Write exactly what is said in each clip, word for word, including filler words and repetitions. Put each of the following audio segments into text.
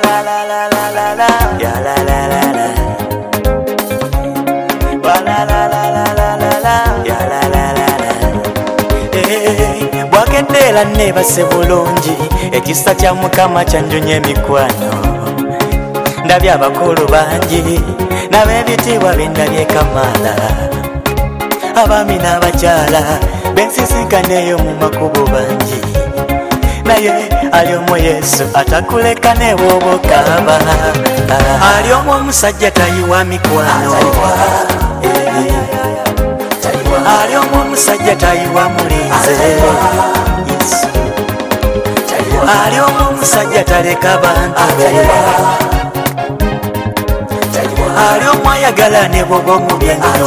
la la la la la la ya la la la la wa la la la la la la la ya la la la la eh bwakedela ne base bulungi ekisa kya mukama kyanjunye mikwano ndabye abakulu bangi n'ab'ebitiibwa bendabye kamala abaami n'abakyala bensisinkanaeyo mu makubo bangi naye ali omu Yesu atakuleka ne bw'oba okaaba ali omu omusajja tayiwa mikwano ali omu omusajja tayiwa mulinze Yesu ali omu omusajja taleka bantu be ali omu ayagala ne bw'oba omubi ennyo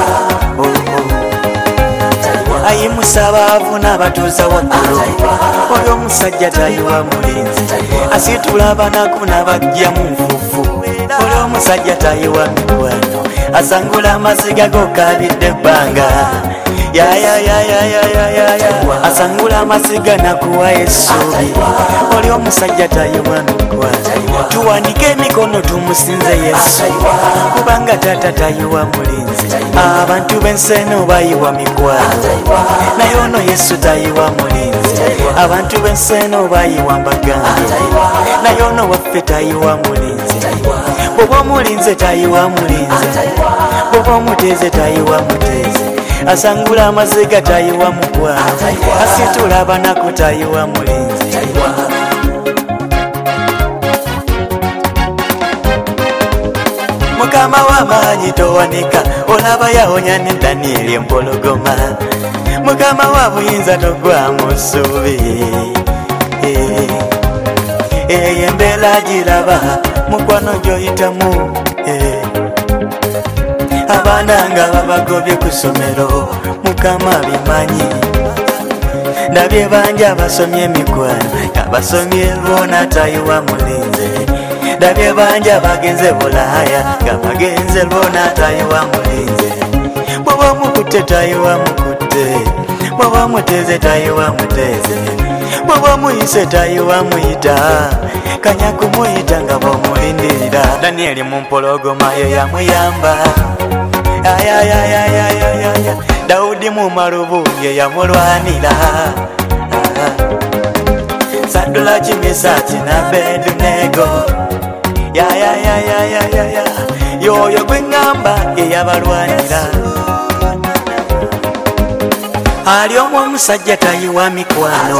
ayimusa abaavu n'abatuuza waggulu oyo omusajja tayiwa mulinzi asitula abanaku n'abajja mu nfuufu oyo omusajja tayiwa mikwano asangula amaziga g'okaabidde ebbanga yayayayayayaya asangula amaziga nakuwa essuubi oli omusajja tayiwa mikwano tuwanike emikono tumusinze Yesu kubanga taata tayiwa mulinzi abantu b'ensi eno bayiwa mikwano naye ono Yesu tayiwa mulinzi abantu b'ensi eno bayiwa mbagambye naye ono waffe tayiwa mulinzi bw'oba omulinze tayiwa mulinzi bw'oba omuteze tayiwa muteze asangula amaziga tayiwa mukwano asitula abanaku tayiwa mulinzi mukama w'amaanyi towanika olaba yawonya ne Danieli empologoma mukama wa buyinza togwamu ssuubi eyo embeera giraba mukwano gy'oyitamu abaana nga babagobye ku ssomero mukama bimanyi ndabye bangi abasomye emikwano abasomye lwona tayiwa mulinze ndabye bangi abagenze bulaaya nga bagenze lwona tayiwa mulinze bw'oba mukutte tayiwa mukutte bw'oba muteze tayiwa muteze bw'oba muyise tayiwa muyita kanya kumuyita nga bw'omulindirira Danieli mu mpologoma ye yamuyamba ayayayayayaya Dawudi mu malubu ye yamulwanira Sadulaki Mesaki n'Abedunego yayayayayaya yoyo gwe ŋŋamba ye yabalwanira ali omu omusajja tayiwa mikwano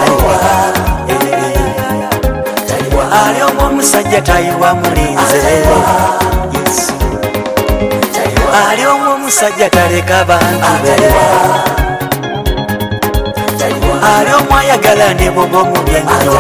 ali omu omusajja tayiwa mulinze Yesu ali omu omusajja taleka bantu be ali omu ayagala ne bw'oba omubi ennyo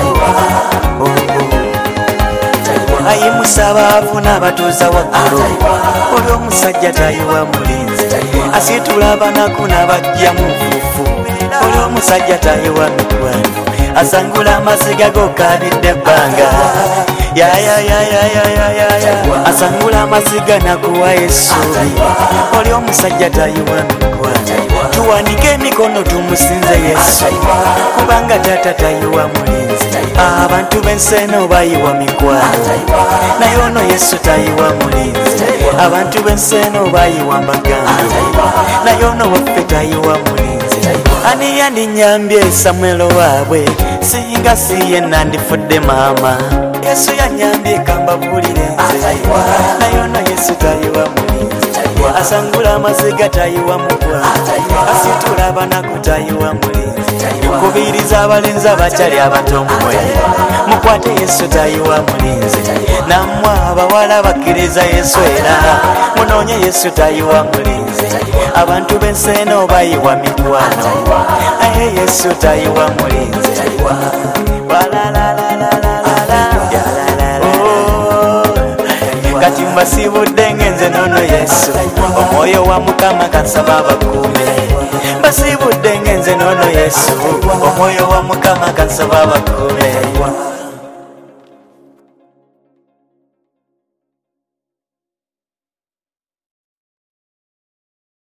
ayimusa abaavu n'abatuuza waggulu oli omusajja tayiwa mulinzi asitula abanaku n'abajja mu nfuufu oli omusajja tayiwa mikwano asangula amaziga g'okaabidde ebbanga yayayayayayaya asangula amaziga nakuwa essuubi oli omusajja tayiwa mikwano tuwanike emikono tumusinze Yesu kubanga taata tayiwa mulinzi abantu b'ensi eno bayiwa mikwano naye ono Yesu tayiwa mulinzi abantu b'ensi eno bayiwa mbagambye naye ono waffe tayiwa mulinzi ani yandinyambye Samwelo waabwe singa siye nandifudde maama Yesu yanyambye kambabulire nze naye ono Yesu tayiwa mulinzi asangula amaziga tayiwa mukwano asitula abanaku tayiwa mulinzi kubiriza abalenzi abakyali abato mmwe mukwate Yesu tayiwa mulinzi nammwe abawala bakkiriza Yesu era munoonye Yesu tayiwa mulinzi abantu b'ensi eno bayiwa mikwano aye Yesu tayiwa mulinzi kati mbasibudde ngenze nono Yesu omwoyo wa Mukama kansaba abakuume mbasibudde ngenze nono Yesu omwoyo wa Mukama kansaba abakuume